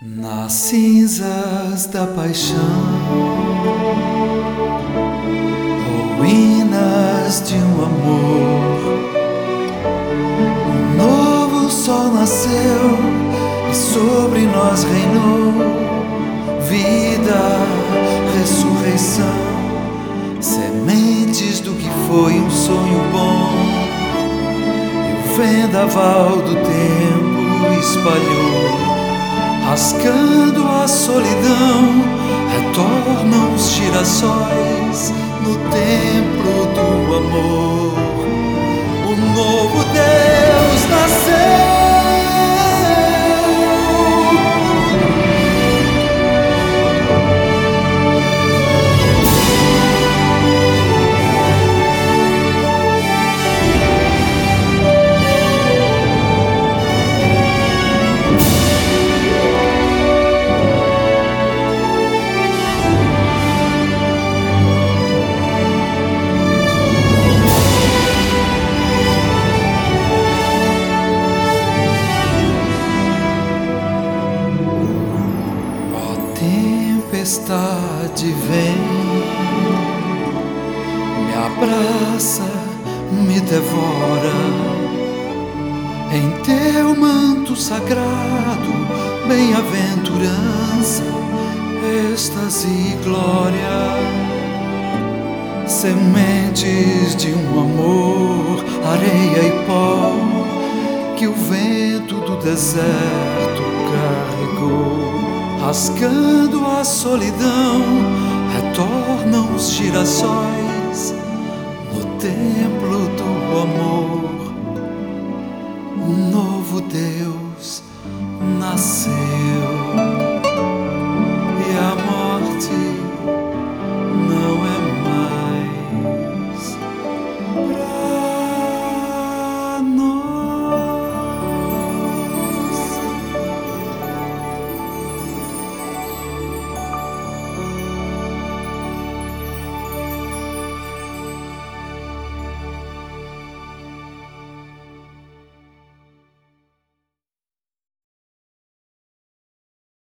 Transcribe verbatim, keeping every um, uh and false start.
Nas cinzas da paixão, ruínas de um amor, um novo sol nasceu e sobre nós reinou vida, ressurreição, sementes do que foi um sonho bom, e o vendaval do tempo espalhou. Rascando a solidão, retornam os girassóis no templo do amor. O novo Deus nasceu. Tempestade vem, me abraça, me devora. Em teu manto sagrado, bem-aventurança, êxtase e glória. Sementes de um amor, areia e pó, que o vento do deserto carregou. Rascando a solidão, retornam os girassóis no templo do amor. Um novo Deus nasceu.